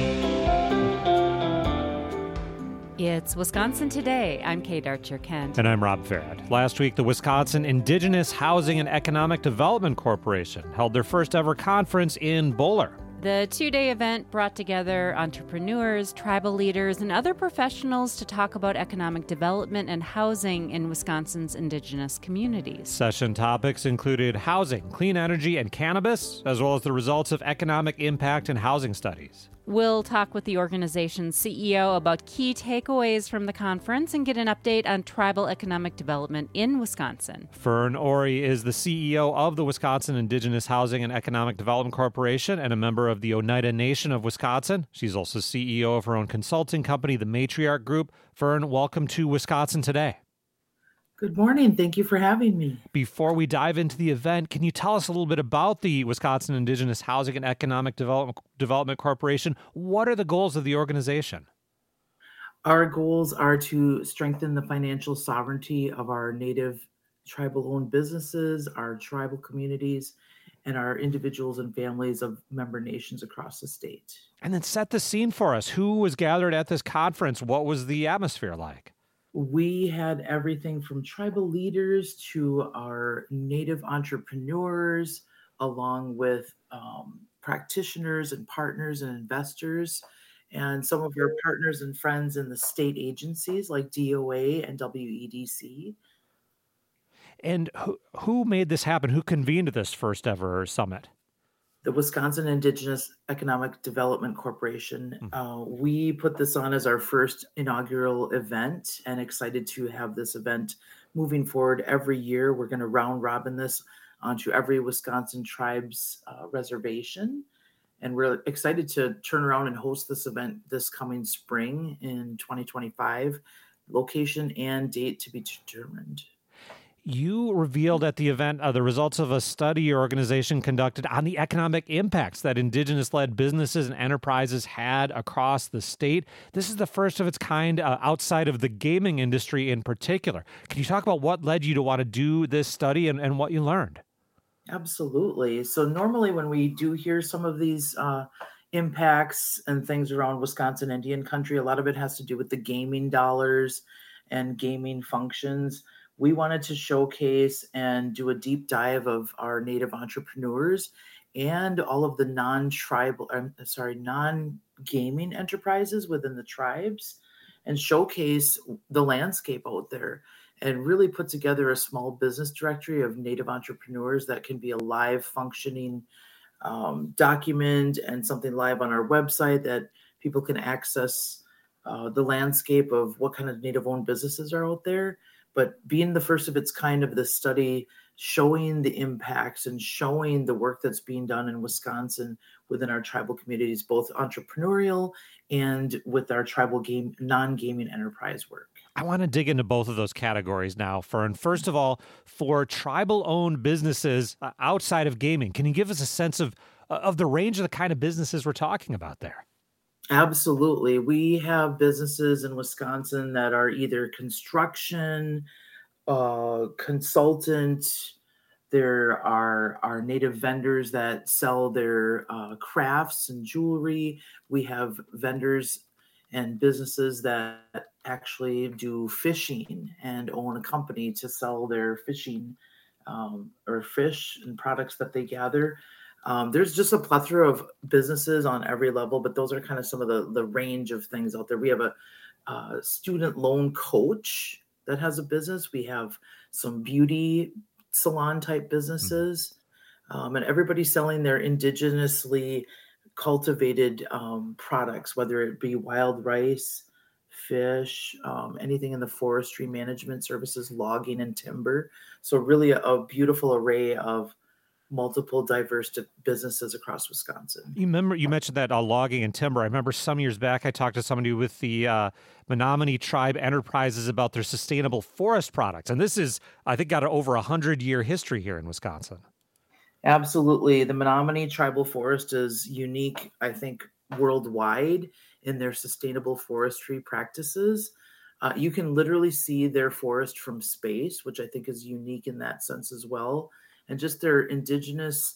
It's Wisconsin Today. I'm Kate Archer-Kent. And I'm Rob Farrad. Last week, the Wisconsin Indigenous Housing and Economic Development Corporation held their first ever conference in Bowler. The two-day event brought together entrepreneurs, tribal leaders, and other professionals to talk about economic development and housing in Wisconsin's Indigenous communities. Session topics included housing, clean energy, and cannabis, as well as the results of economic impact and housing studies. We'll talk with the organization's CEO about key takeaways from the conference and get an update on tribal economic development in Wisconsin. Fern Ori is the CEO of the Wisconsin Indigenous Housing and Economic Development Corporation and a member of the Oneida Nation of Wisconsin. She's also CEO of her own consulting company, the Matriarch Group. Fern, welcome to Wisconsin Today. Good morning. Thank you for having me. Before we dive into the event, can you tell us a little bit about the Wisconsin Indigenous Housing and Economic Development Corporation? What are the goals of the organization? Our goals are to strengthen the financial sovereignty of our Native tribal-owned businesses, our tribal communities, and our individuals and families of member nations across the state. And then set the scene for us. Who was gathered at this conference? What was the atmosphere like? We had everything from tribal leaders to our Native entrepreneurs, along with practitioners and partners and investors, and some of our partners and friends in the state agencies like DOA and WEDC. And who made this happen? Who convened this first ever summit? The Wisconsin Indigenous Economic Development Corporation. We put this on as our first inaugural event and excited to have this event moving forward every year. We're going to round robin this onto every Wisconsin tribe's reservation. And we're excited to turn around and host this event this coming spring in 2025. Location and date to be determined. You revealed at the event the results of a study your organization conducted on the economic impacts that Indigenous-led businesses and enterprises had across the state. This is the first of its kind outside of the gaming industry in particular. Can you talk about what led you to want to do this study and what you learned? Absolutely. So normally when we do hear some of these impacts and things around Wisconsin Indian country, a lot of it has to do with the gaming dollars and gaming functions. We wanted to showcase and do a deep dive of our Native entrepreneurs and all of the non-gaming enterprises within the tribes and showcase the landscape out there and really put together a small business directory of Native entrepreneurs that can be a live functioning document and something live on our website that people can access the landscape of what kind of Native-owned businesses are out there. But being the first of its kind of this study, showing the impacts and showing the work that's being done in Wisconsin within our tribal communities, both entrepreneurial and with our tribal non-gaming enterprise work. I want to dig into both of those categories now, Fern. First of all, for tribal-owned businesses outside of gaming, can you give us a sense of the range of the kind of businesses we're talking about there? Absolutely. We have businesses in Wisconsin that are either construction, consultant. There are our Native vendors that sell their crafts and jewelry. We have vendors and businesses that actually do fishing and own a company to sell their fishing or fish and products that they gather. There's just a plethora of businesses on every level, but those are kind of some of the range of things out there. We have a student loan coach that has a business. We have some beauty salon type businesses, and everybody's selling their indigenously cultivated products, whether it be wild rice, fish, anything in the forestry management services, logging and timber. So really a beautiful array of multiple diverse businesses across Wisconsin. You mentioned that logging and timber. I remember some years back I talked to somebody with the Menominee Tribe Enterprises about their sustainable forest products. And this is, I think, got an over 100-year history here in Wisconsin. Absolutely. The Menominee Tribal Forest is unique, I think, worldwide in their sustainable forestry practices. You can literally see their forest from space, which I think is unique in that sense as well. And just their indigenous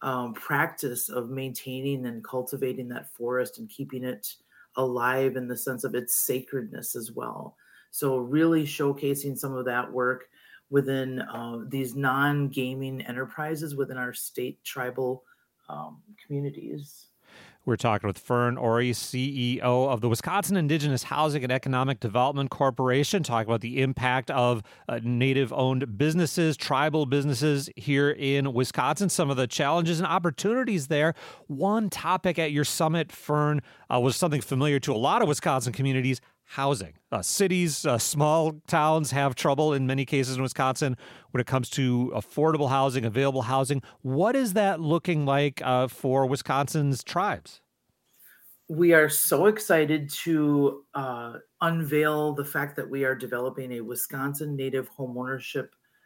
practice of maintaining and cultivating that forest and keeping it alive in the sense of its sacredness as well. So, really showcasing some of that work within these non gaming enterprises within our state tribal communities. We're talking with Fern Ori, CEO of the Wisconsin Indigenous Housing and Economic Development Corporation, talking about the impact of Native-owned businesses, tribal businesses here in Wisconsin, some of the challenges and opportunities there. One topic at your summit, Fern, was something familiar to a lot of Wisconsin communities: housing. Cities, small towns have trouble in many cases in Wisconsin when it comes to affordable housing, available housing. What is that looking like for Wisconsin's tribes? We are so excited to unveil the fact that we are developing a Wisconsin Native Homeownership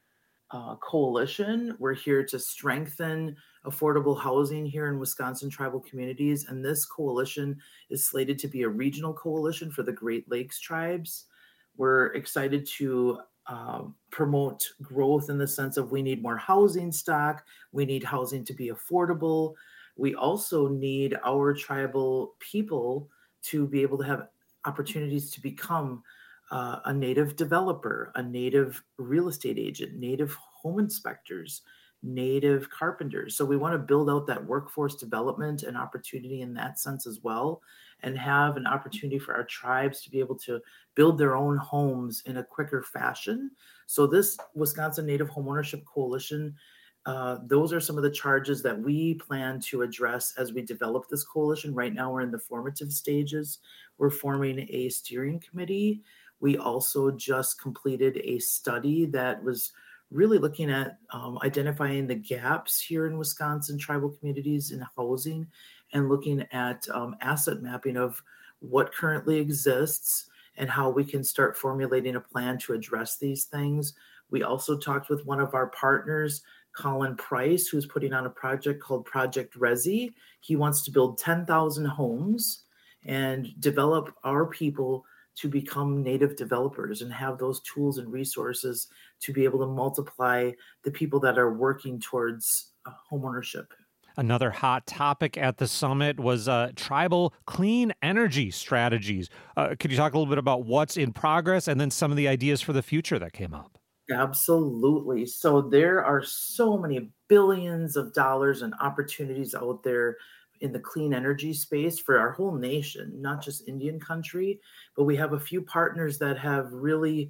Coalition. We're here to strengthen affordable housing here in Wisconsin tribal communities. And this coalition is slated to be a regional coalition for the Great Lakes tribes. We're excited to promote growth in the sense of we need more housing stock. We need housing to be affordable. We also need our tribal people to be able to have opportunities to become a native developer, a native real estate agent, native home inspectors, native carpenters. So we want to build out that workforce development and opportunity in that sense as well, and have an opportunity for our tribes to be able to build their own homes in a quicker fashion. So this Wisconsin Native Homeownership Coalition, those are some of the charges that we plan to address as we develop this coalition. Right now, we're in the formative stages. We're forming a steering committee. We also just completed a study that was really looking at identifying the gaps here in Wisconsin tribal communities in housing, and looking at asset mapping of what currently exists and how we can start formulating a plan to address these things. We also talked with one of our partners, Colin Price, who's putting on a project called Project Resi. He wants to build 10,000 homes and develop our people to become native developers and have those tools and resources to be able to multiply the people that are working towards homeownership. Another hot topic at the summit was tribal clean energy strategies. Could you talk a little bit about what's in progress and then some of the ideas for the future that came up? Absolutely. So there are so many billions of dollars and opportunities out there in the clean energy space for our whole nation, not just Indian country, but we have a few partners that have really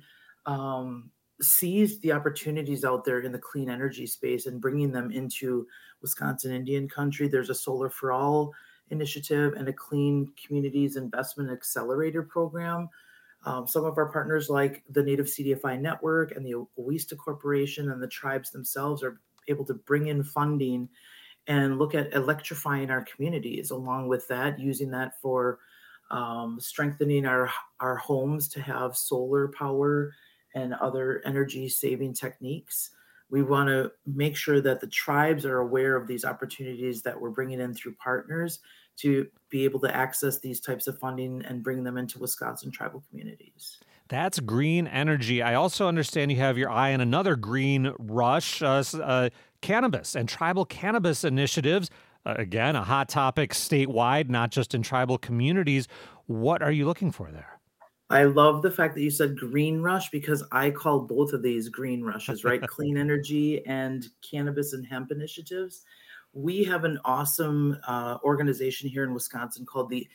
seized the opportunities out there in the clean energy space and bringing them into Wisconsin Indian country. There's a Solar for All initiative and a Clean Communities Investment Accelerator program. Some of our partners, like the Native CDFI Network and the Owista Corporation and the tribes themselves, are able to bring in funding and look at electrifying our communities. Along with that, using that for strengthening our homes to have solar power and other energy saving techniques. We want to make sure that the tribes are aware of these opportunities that we're bringing in through partners to be able to access these types of funding and bring them into Wisconsin tribal communities. That's green energy. I also understand you have your eye on another green rush, cannabis and tribal cannabis initiatives. Again, a hot topic statewide, not just in tribal communities. What are you looking for there? I love the fact that you said green rush, because I call both of these green rushes, right? Clean energy and cannabis and hemp initiatives. We have an awesome organization here in Wisconsin called the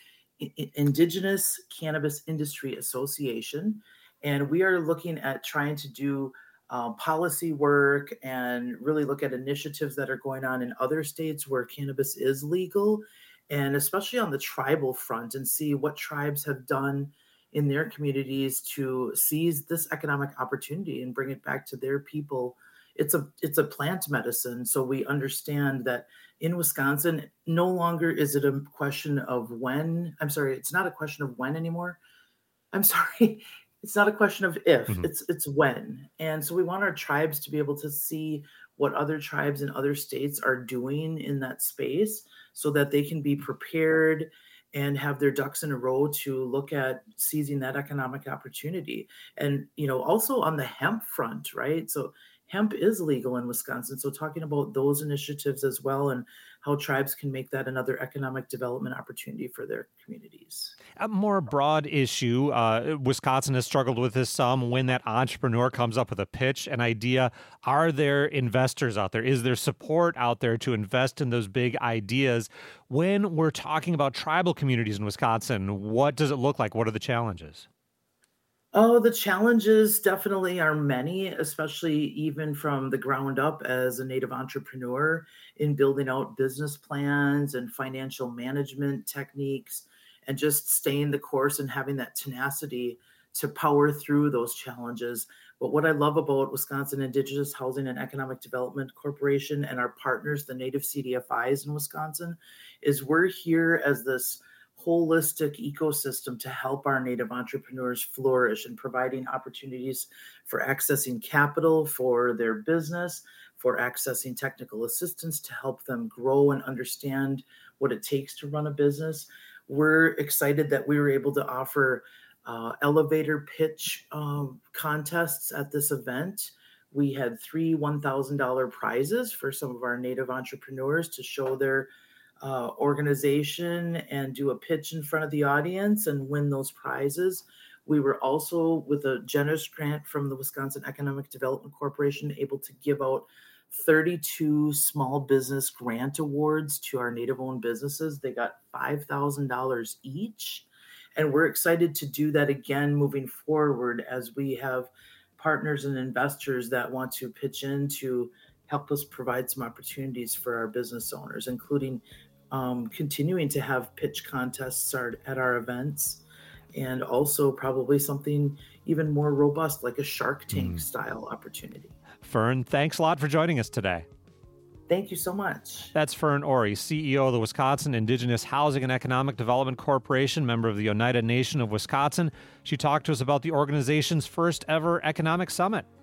Indigenous Cannabis Industry Association. And we are looking at trying to do policy work and really look at initiatives that are going on in other states where cannabis is legal, and especially on the tribal front, and see what tribes have done in their communities to seize this economic opportunity and bring it back to their people. It's a plant medicine. So we understand that in Wisconsin, no longer is it a question of when. I'm sorry, it's not a question of when anymore. I'm sorry. It's not a question of if, it's when. And so we want our tribes to be able to see what other tribes in other states are doing in that space so that they can be prepared and have their ducks in a row to look at seizing that economic opportunity. And, also on the hemp front, right? So hemp is legal in Wisconsin. So talking about those initiatives as well, and how tribes can make that another economic development opportunity for their communities. A more broad issue, Wisconsin has struggled with this some. When that entrepreneur comes up with a pitch, an idea, are there investors out there? Is there support out there to invest in those big ideas? When we're talking about tribal communities in Wisconsin, what does it look like? What are the challenges? Oh, the challenges definitely are many, especially even from the ground up as a Native entrepreneur in building out business plans and financial management techniques and just staying the course and having that tenacity to power through those challenges. But what I love about Wisconsin Indigenous Housing and Economic Development Corporation and our partners, the Native CDFIs in Wisconsin, is we're here as this holistic ecosystem to help our Native entrepreneurs flourish and providing opportunities for accessing capital for their business, for accessing technical assistance to help them grow and understand what it takes to run a business. We're excited that we were able to offer elevator pitch contests at this event. We had 3 $1,000 prizes for some of our Native entrepreneurs to show their organization and do a pitch in front of the audience and win those prizes. We were also, with a generous grant from the Wisconsin Economic Development Corporation, able to give out 32 small business grant awards to our Native-owned businesses. They got $5,000 each. And we're excited to do that again moving forward as we have partners and investors that want to pitch in to help us provide some opportunities for our business owners, including continuing to have pitch contests at our events, and also probably something even more robust like a Shark Tank style opportunity. Fern, thanks a lot for joining us today. Thank you so much. That's Fern Ori, CEO of the Wisconsin Indigenous Housing and Economic Development Corporation, member of the Oneida Nation of Wisconsin. She talked to us about the organization's first ever economic summit.